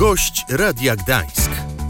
Gość Radia Gdańsk.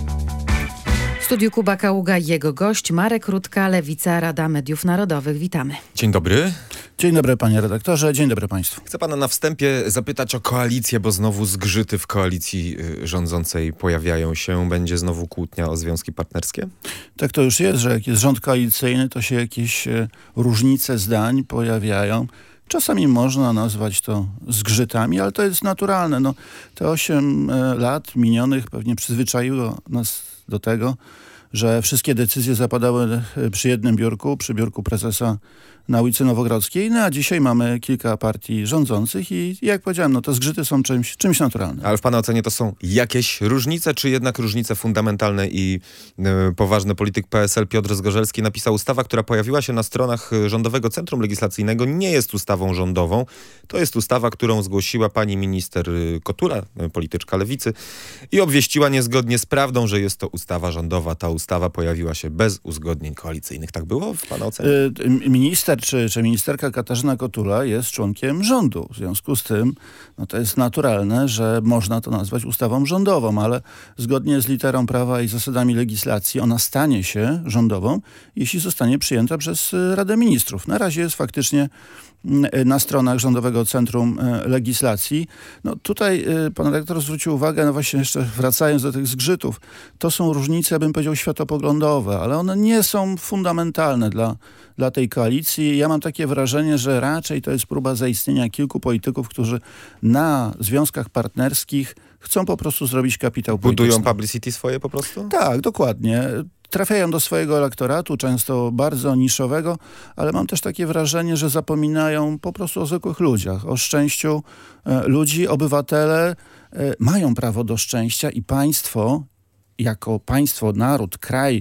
W studiu Kuba Kaługa i jego gość Marek Rutka, Lewica, Rada Mediów Narodowych. Witamy. Dzień dobry. Dzień dobry panie redaktorze, dzień dobry państwu. Chcę pana na wstępie zapytać o koalicję, bo znowu zgrzyty w koalicji rządzącej pojawiają się. Będzie znowu kłótnia o związki partnerskie? Tak to już jest, że jak jest rząd koalicyjny, to się jakieś różnice zdań pojawiają. Czasami można nazwać to zgrzytami, ale to jest naturalne. No, te 8 lat minionych pewnie przyzwyczaiło nas do tego, że wszystkie decyzje zapadały przy jednym biurku, przy biurku prezesa na ulicy Nowogrodzkiej. No a dzisiaj mamy kilka partii rządzących i jak powiedziałem, no te zgrzyty są czymś naturalnym. Ale w pana ocenie to są jakieś różnice, czy jednak różnice fundamentalne i poważny polityk PSL Piotr Zgorzelski napisał: ustawa, która pojawiła się na stronach Rządowego Centrum Legislacyjnego, nie jest ustawą rządową. To jest ustawa, którą zgłosiła pani minister Kotula, polityczka Lewicy, i obwieściła niezgodnie z prawdą, że jest to ustawa rządowa. Ta ustawa pojawiła się bez uzgodnień koalicyjnych. Tak było w pana ocenie? Minister czy ministerka Katarzyna Kotula jest członkiem rządu. W związku z tym no to jest naturalne, że można to nazwać ustawą rządową, ale zgodnie z literą prawa i zasadami legislacji ona stanie się rządową, jeśli zostanie przyjęta przez Radę Ministrów. Na razie jest faktycznie na stronach Rządowego Centrum Legislacji. No tutaj pan redaktor zwrócił uwagę, no właśnie jeszcze wracając do tych zgrzytów, to są różnice, ja bym powiedział, światopoglądowe, ale one nie są fundamentalne dla tej koalicji. Ja mam takie wrażenie, że raczej to jest próba zaistnienia kilku polityków, którzy na związkach partnerskich chcą po prostu zrobić kapitał polityczny. Budują publicity swoje po prostu? Tak, dokładnie. Trafiają do swojego elektoratu, często bardzo niszowego, ale mam też takie wrażenie, że zapominają po prostu o zwykłych ludziach, o szczęściu ludzi. Obywatele mają prawo do szczęścia i państwo, jako państwo, naród, kraj,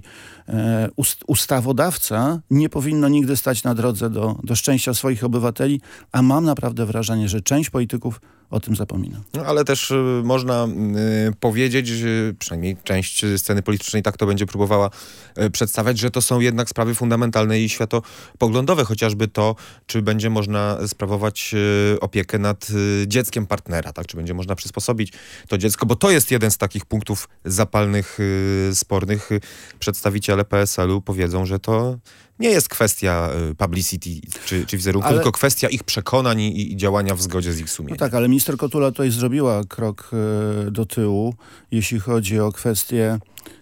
ustawodawca nie powinno nigdy stać na drodze do szczęścia swoich obywateli, a mam naprawdę wrażenie, że część polityków o tym zapomina. No, ale też można powiedzieć, że przynajmniej część sceny politycznej tak to będzie próbowała przedstawiać, że to są jednak sprawy fundamentalne i światopoglądowe, chociażby to, czy będzie można sprawować opiekę nad dzieckiem partnera, tak? Czy będzie można przysposobić to dziecko, bo to jest jeden z takich punktów zapalnych, spornych. Przedstawiciele PSL-u powiedzą, że to nie jest kwestia publicity czy wizerunku, tylko kwestia ich przekonań i działania w zgodzie z ich sumieniem. No tak, ale minister Kotula tutaj zrobiła krok do tyłu, jeśli chodzi o kwestię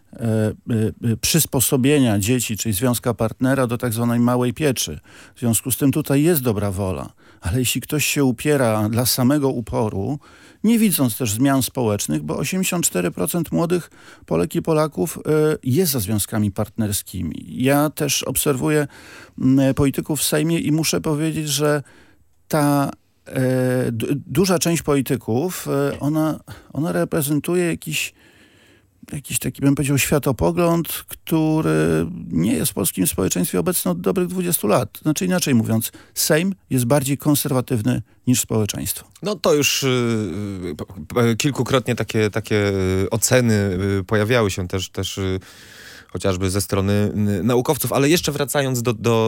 przysposobienia dzieci, czyli związka partnera do tak zwanej małej pieczy. W związku z tym tutaj jest dobra wola, ale jeśli ktoś się upiera dla samego uporu, nie widząc też zmian społecznych, bo 84% młodych Polek i Polaków jest za związkami partnerskimi. Ja też obserwuję polityków w Sejmie i muszę powiedzieć, że ta duża część polityków, ona reprezentuje jakiś taki, bym powiedział, światopogląd, który nie jest w polskim społeczeństwie obecny od dobrych 20 lat. Znaczy inaczej mówiąc, Sejm jest bardziej konserwatywny niż społeczeństwo. No to już kilkukrotnie takie oceny pojawiały się też chociażby ze strony naukowców, ale jeszcze wracając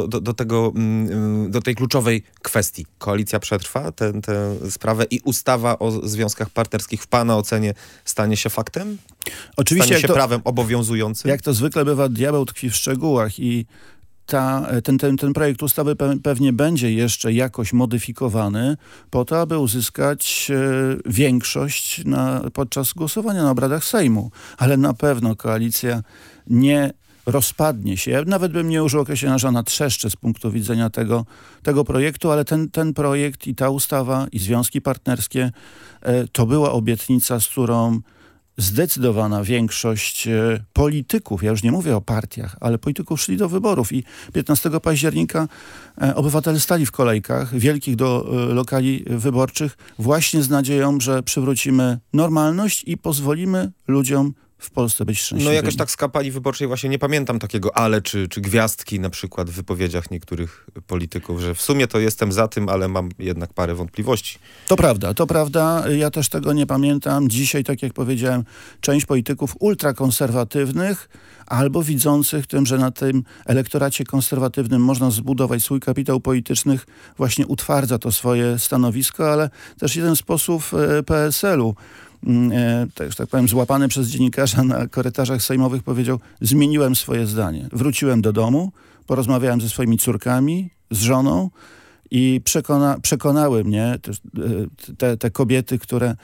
do tej kluczowej kwestii. Koalicja przetrwa tę sprawę i ustawa o związkach partnerskich w pana ocenie stanie się faktem? Oczywiście stanie się prawem obowiązującym? Jak to zwykle bywa, diabeł tkwi w szczegółach i ten projekt ustawy pewnie będzie jeszcze jakoś modyfikowany po to, aby uzyskać większość podczas głosowania na obradach Sejmu. Ale na pewno koalicja nie rozpadnie się. Ja nawet bym nie użył określenia, że ona trzeszczy z punktu widzenia tego projektu, ale ten projekt i ta ustawa i związki partnerskie to była obietnica, z którą zdecydowana większość polityków, ja już nie mówię o partiach, ale polityków szli do wyborów i 15 października obywatele stali w kolejkach wielkich do lokali wyborczych właśnie z nadzieją, że przywrócimy normalność i pozwolimy ludziom w Polsce być szczęśliwymi. No jakoś tak z kampanii wyborczej właśnie nie pamiętam takiego ale czy gwiazdki na przykład w wypowiedziach niektórych polityków, że w sumie to jestem za tym, ale mam jednak parę wątpliwości. To prawda. Ja też tego nie pamiętam. Dzisiaj, tak jak powiedziałem, część polityków ultrakonserwatywnych albo widzących tym, że na tym elektoracie konserwatywnym można zbudować swój kapitał polityczny, właśnie utwardza to swoje stanowisko, ale też jeden z posłów PSL-u że tak powiem, złapany przez dziennikarza na korytarzach sejmowych, powiedział: zmieniłem swoje zdanie. Wróciłem do domu, porozmawiałem ze swoimi córkami, z żoną i przekonały mnie te kobiety,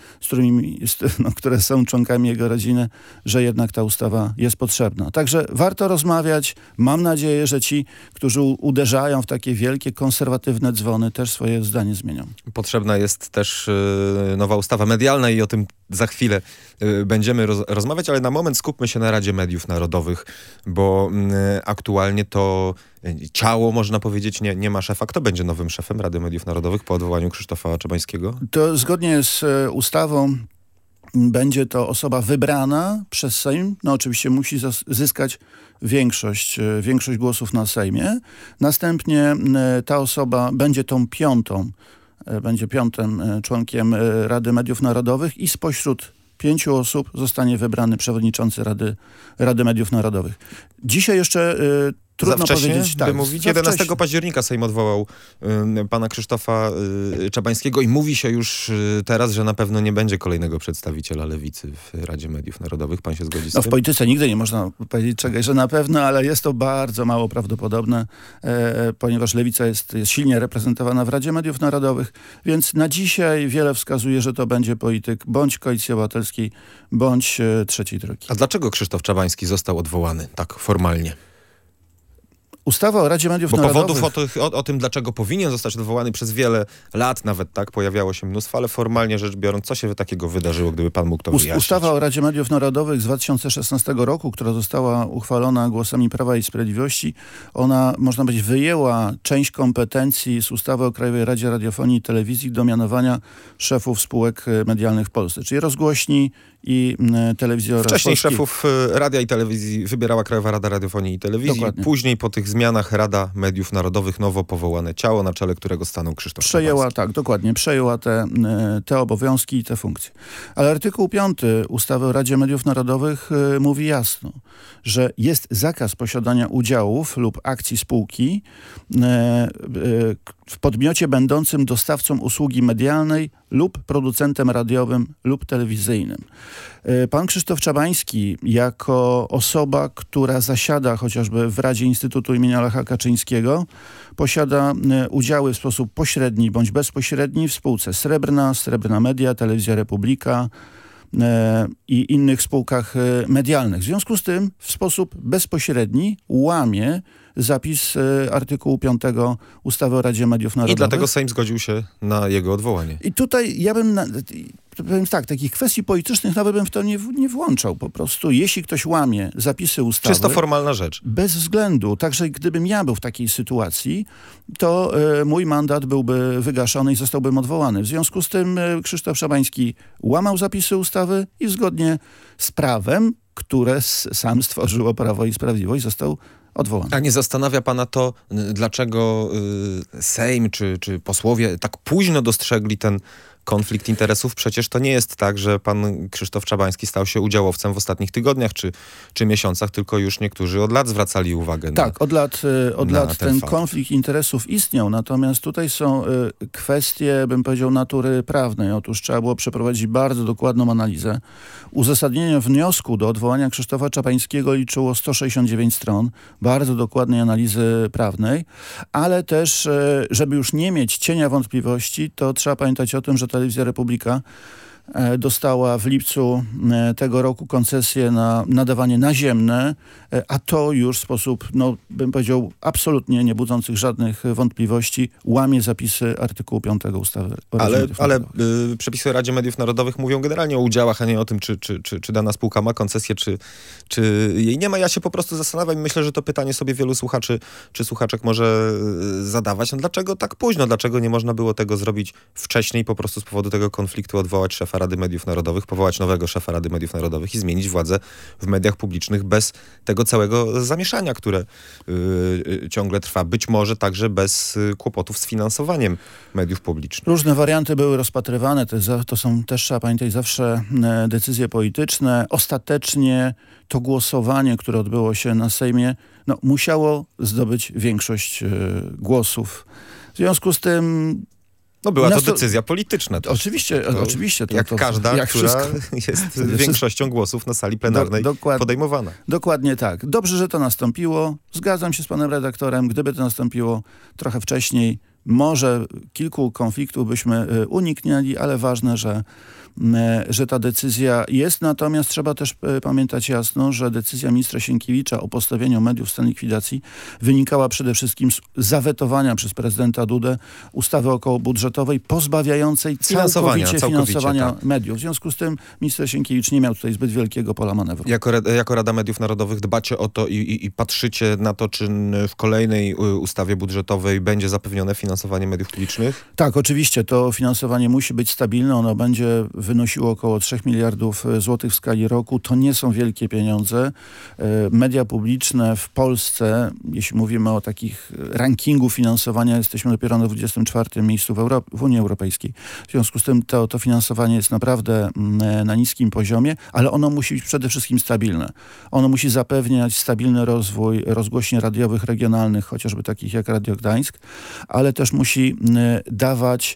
które są członkami jego rodziny, że jednak ta ustawa jest potrzebna. Także warto rozmawiać. Mam nadzieję, że ci, którzy uderzają w takie wielkie, konserwatywne dzwony, też swoje zdanie zmienią. Potrzebna jest też nowa ustawa medialna i o tym za chwilę będziemy rozmawiać, ale na moment skupmy się na Radzie Mediów Narodowych, bo aktualnie to ciało, można powiedzieć, nie ma szefa. Kto będzie nowym szefem Rady Mediów Narodowych po odwołaniu Krzysztofa Czabańskiego? To zgodnie z ustawą będzie to osoba wybrana przez Sejm. No oczywiście musi zyskać większość głosów na Sejmie. Następnie ta osoba będzie będzie piątym członkiem Rady Mediów Narodowych i spośród 5 osób zostanie wybrany przewodniczący Rady Mediów Narodowych. Dzisiaj jeszcze trudno powiedzieć. Tak, by mówić. 11 października Sejm odwołał pana Krzysztofa Czabańskiego i mówi się już teraz, że na pewno nie będzie kolejnego przedstawiciela Lewicy w Radzie Mediów Narodowych. Pan się zgodzi z tym? W polityce nigdy nie można powiedzieć czegoś, że na pewno, ale jest to bardzo mało prawdopodobne, ponieważ Lewica jest silnie reprezentowana w Radzie Mediów Narodowych, więc na dzisiaj wiele wskazuje, że to będzie polityk bądź Koalicji Obywatelskiej, bądź Trzeciej Drogi. A dlaczego Krzysztof Czabański został odwołany tak formalnie? Ustawa o Radzie Mediów Narodowych... powodów o tym, dlaczego powinien zostać odwołany przez wiele lat nawet, tak, pojawiało się mnóstwo, ale formalnie rzecz biorąc, co się takiego wydarzyło, gdyby pan mógł to wyjaśnić? Ustawa o Radzie Mediów Narodowych z 2016 roku, która została uchwalona głosami Prawa i Sprawiedliwości, ona, można powiedzieć, wyjęła część kompetencji z ustawy o Krajowej Radzie Radiofonii i Telewizji do mianowania szefów spółek medialnych w Polsce, czyli rozgłośni i telewizji oraz Wcześniej Polskiej. szefów radia i telewizji wybierała Krajowa Rada Radiofonii i Telewizji. Dokładnie. Później po tych zmianach Rada Mediów Narodowych, nowo powołane ciało, na czele którego stanął Krzysztof Czabański. Tak, dokładnie. Przejęła te obowiązki i te funkcje. Ale artykuł 5 ustawy o Radzie Mediów Narodowych mówi jasno, że jest zakaz posiadania udziałów lub akcji spółki w podmiocie będącym dostawcą usługi medialnej lub producentem radiowym lub telewizyjnym. Pan Krzysztof Czabański jako osoba, która zasiada chociażby w Radzie Instytutu imienia Lecha Kaczyńskiego, posiada udziały w sposób pośredni bądź bezpośredni w spółce Srebrna Media, Telewizja Republika i innych spółkach medialnych. W związku z tym w sposób bezpośredni łamie zapis artykułu 5 ustawy o Radzie Mediów Narodowych. I dlatego Sejm zgodził się na jego odwołanie. I tutaj ja bym... Powiem tak, takich kwestii politycznych nawet bym w to nie włączał. Po prostu, jeśli ktoś łamie zapisy ustawy... Czysto formalna rzecz. Bez względu. Także gdybym ja był w takiej sytuacji, to mój mandat byłby wygaszony i zostałbym odwołany. W związku z tym Krzysztof Czabański łamał zapisy ustawy i zgodnie z prawem, które sam stworzyło Prawo i Sprawiedliwość, został odwołany. A nie zastanawia pana to, dlaczego Sejm czy posłowie tak późno dostrzegli ten konflikt interesów? Przecież to nie jest tak, że pan Krzysztof Czabański stał się udziałowcem w ostatnich tygodniach czy miesiącach, tylko już niektórzy od lat zwracali uwagę tak, od lat ten fakt. Konflikt interesów istniał, natomiast tutaj są kwestie, bym powiedział, natury prawnej. Otóż trzeba było przeprowadzić bardzo dokładną analizę. Uzasadnienie wniosku do odwołania Krzysztofa Czabańskiego liczyło 169 stron, bardzo dokładnej analizy prawnej, ale też, żeby już nie mieć cienia wątpliwości, to trzeba pamiętać o tym, że Telewizja Republika dostała w lipcu tego roku koncesję na nadawanie naziemne, a to już w sposób, bym powiedział, absolutnie nie budzących żadnych wątpliwości łamie zapisy artykułu 5 ustawy o Radzie Mediów Narodowych. Przepisy o Radzie Mediów Narodowych mówią generalnie o udziałach, a nie o tym, czy dana spółka ma koncesję, czy jej nie ma. Ja się po prostu zastanawiam i myślę, że to pytanie sobie wielu słuchaczy czy słuchaczek może zadawać. Dlaczego tak późno? Dlaczego nie można było tego zrobić wcześniej, po prostu z powodu tego konfliktu odwołać szefa Rady Mediów Narodowych, powołać nowego szefa Rady Mediów Narodowych i zmienić władzę w mediach publicznych bez tego całego zamieszania, które ciągle trwa. Być może także bez kłopotów z finansowaniem mediów publicznych. Różne warianty były rozpatrywane. To są też, trzeba pamiętać, zawsze decyzje polityczne. Ostatecznie to głosowanie, które odbyło się na Sejmie, musiało zdobyć większość głosów. W związku z tym No była to decyzja polityczna też. Oczywiście. Jak każda, która jest większością głosów na sali plenarnej podejmowana. Dokładnie tak. Dobrze, że to nastąpiło. Zgadzam się z panem redaktorem. Gdyby to nastąpiło trochę wcześniej, może kilku konfliktów byśmy uniknęli, ale ważne, że ta decyzja jest. Natomiast trzeba też pamiętać jasno, że decyzja ministra Sienkiewicza o postawieniu mediów w stan likwidacji wynikała przede wszystkim z zawetowania przez prezydenta Dudę ustawy okołobudżetowej pozbawiającej całkowicie finansowania mediów. W związku z tym minister Sienkiewicz nie miał tutaj zbyt wielkiego pola manewru. Jako Rada Mediów Narodowych dbacie o to i patrzycie na to, czy w kolejnej ustawie budżetowej będzie zapewnione finansowanie mediów publicznych? Tak, oczywiście. To finansowanie musi być stabilne. Ono będzie wynosiło około 3 miliardów złotych w skali roku. To nie są wielkie pieniądze. Media publiczne w Polsce, jeśli mówimy o takich rankingu finansowania, jesteśmy dopiero na 24. miejscu w Unii Europejskiej. W związku z tym to finansowanie jest naprawdę na niskim poziomie, ale ono musi być przede wszystkim stabilne. Ono musi zapewniać stabilny rozwój rozgłośni radiowych, regionalnych, chociażby takich jak Radio Gdańsk, ale też musi dawać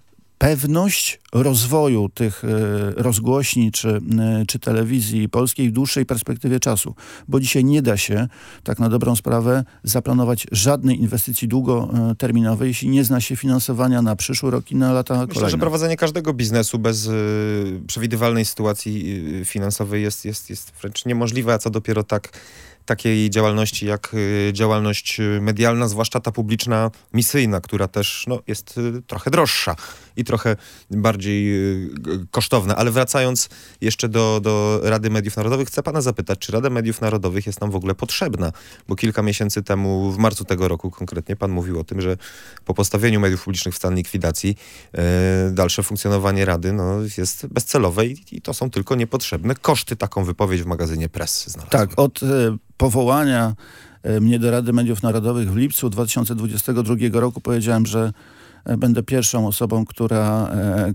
pewność rozwoju tych rozgłośni czy telewizji polskiej w dłuższej perspektywie czasu. Bo dzisiaj nie da się tak na dobrą sprawę zaplanować żadnej inwestycji długoterminowej, jeśli nie zna się finansowania na przyszły rok i na lata kolejne. Myślę, że prowadzenie każdego biznesu bez przewidywalnej sytuacji finansowej jest wręcz niemożliwe, a co dopiero takiej działalności jak działalność medialna, zwłaszcza ta publiczna, misyjna, która też jest trochę droższa i trochę bardziej kosztowna. Ale wracając jeszcze do Rady Mediów Narodowych, chcę pana zapytać, czy Rada Mediów Narodowych jest nam w ogóle potrzebna? Bo kilka miesięcy temu, w marcu tego roku konkretnie, pan mówił o tym, że po postawieniu mediów publicznych w stan likwidacji dalsze funkcjonowanie Rady jest bezcelowe i to są tylko niepotrzebne koszty. Taką wypowiedź w magazynie Press znalazłem. Tak, od powołania mnie do Rady Mediów Narodowych w lipcu 2022 roku powiedziałem, że będę pierwszą osobą, która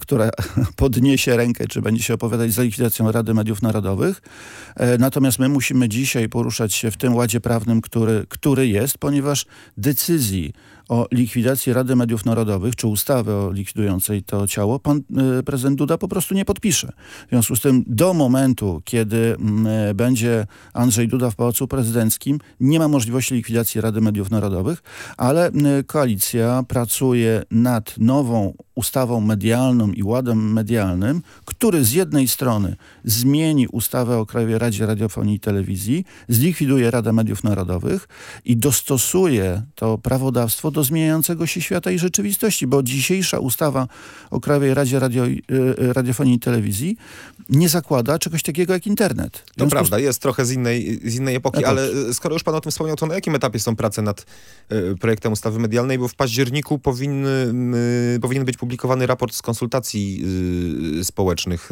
podniesie rękę, czy będzie się opowiadać za likwidacją Rady Mediów Narodowych. Natomiast my musimy dzisiaj poruszać się w tym ładzie prawnym, który jest, ponieważ decyzji o likwidacji Rady Mediów Narodowych, czy ustawy o likwidującej to ciało, pan prezydent Duda po prostu nie podpisze. W związku z tym do momentu, kiedy będzie Andrzej Duda w Pałacu Prezydenckim, nie ma możliwości likwidacji Rady Mediów Narodowych, ale koalicja pracuje nad nową ustawą medialną i ładem medialnym, który z jednej strony zmieni ustawę o Krajowej Radzie Radiofonii i Telewizji, zlikwiduje Radę Mediów Narodowych i dostosuje to prawodawstwo do zmieniającego się świata i rzeczywistości, bo dzisiejsza ustawa o Krajowej Radzie Radiofonii i Telewizji nie zakłada czegoś takiego jak internet. To prawda, jest trochę z innej epoki, ale skoro już pan o tym wspomniał, to na jakim etapie są prace nad projektem ustawy medialnej? Bo w październiku powinien być publikowany raport z konsultacji społecznych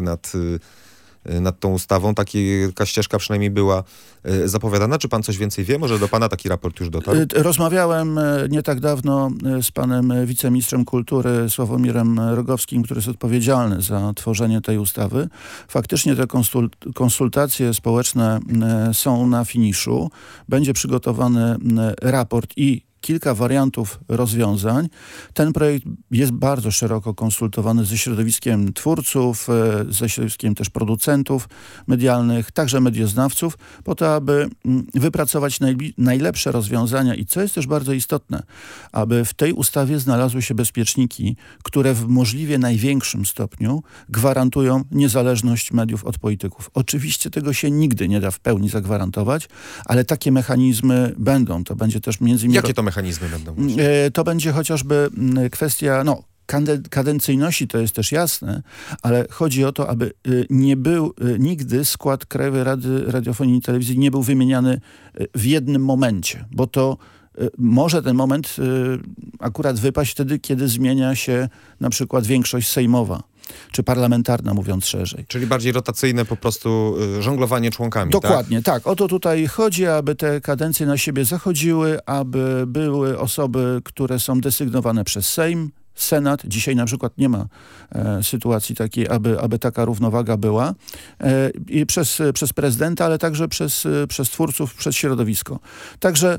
nad tą ustawą. Taka ścieżka przynajmniej była zapowiadana. Czy pan coś więcej wie? Może do pana taki raport już dotarł? Rozmawiałem nie tak dawno z panem wiceministrem kultury Sławomirem Rogowskim, który jest odpowiedzialny za tworzenie tej ustawy. Faktycznie te konsultacje społeczne są na finiszu. Będzie przygotowany raport i kilka wariantów rozwiązań. Ten projekt jest bardzo szeroko konsultowany ze środowiskiem twórców, ze środowiskiem też producentów medialnych, także medioznawców, po to, aby wypracować najlepsze rozwiązania i co jest też bardzo istotne, aby w tej ustawie znalazły się bezpieczniki, które w możliwie największym stopniu gwarantują niezależność mediów od polityków. Oczywiście tego się nigdy nie da w pełni zagwarantować, ale takie mechanizmy będą. To będzie też między innymi... Jakie to mechanizmy będą? To będzie chociażby kwestia, kadencyjności, to jest też jasne, ale chodzi o to, aby nie był nigdy skład Krajowej Rady Radiofonii i Telewizji nie był wymieniany w jednym momencie, bo to może ten moment akurat wypaść wtedy, kiedy zmienia się na przykład większość sejmowa, czy parlamentarna, mówiąc szerzej. Czyli bardziej rotacyjne po prostu żonglowanie członkami, Dokładnie, tak. O to tutaj chodzi, aby te kadencje na siebie zachodziły, aby były osoby, które są desygnowane przez Sejm, Senat. Dzisiaj na przykład nie ma sytuacji takiej, aby taka równowaga była. I przez prezydenta, ale także przez twórców, przez środowisko. Także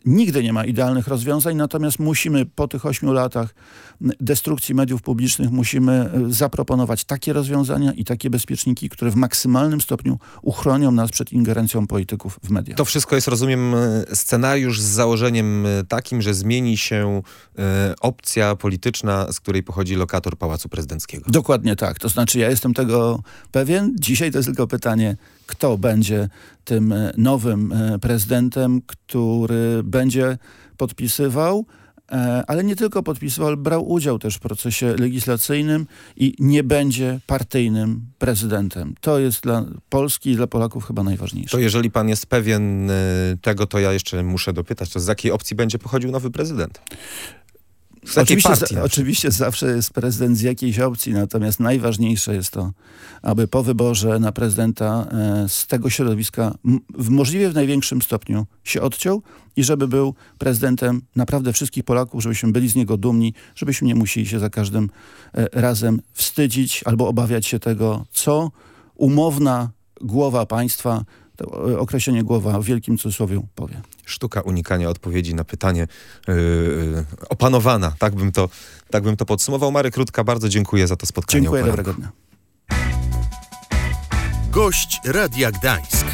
Nigdy nie ma idealnych rozwiązań, natomiast musimy po tych 8 latach destrukcji mediów publicznych musimy zaproponować takie rozwiązania i takie bezpieczniki, które w maksymalnym stopniu uchronią nas przed ingerencją polityków w media. To wszystko jest, rozumiem, scenariusz z założeniem takim, że zmieni się opcja polityczna, z której pochodzi lokator Pałacu Prezydenckiego. Dokładnie tak. To znaczy ja jestem tego pewien. Dzisiaj to jest tylko pytanie, kto będzie tym nowym prezydentem, który będzie podpisywał, ale nie tylko podpisywał, ale brał udział też w procesie legislacyjnym i nie będzie partyjnym prezydentem. To jest dla Polski i dla Polaków chyba najważniejsze. To jeżeli pan jest pewien tego, to ja jeszcze muszę dopytać, to z jakiej opcji będzie pochodził nowy prezydent? Oczywiście zawsze jest prezydent z jakiejś opcji, natomiast najważniejsze jest to, aby po wyborze na prezydenta z tego środowiska możliwie w największym stopniu się odciął i żeby był prezydentem naprawdę wszystkich Polaków, żebyśmy byli z niego dumni, żebyśmy nie musieli się za każdym razem wstydzić albo obawiać się tego, co umowna głowa państwa, to określenie głowa w wielkim cudzysłowie powie. Sztuka unikania odpowiedzi na pytanie opanowana. Tak bym to podsumował. Marek Rutka, bardzo dziękuję za to spotkanie. Dziękuję, dobrego dnia. Gość Radia Gdańsk.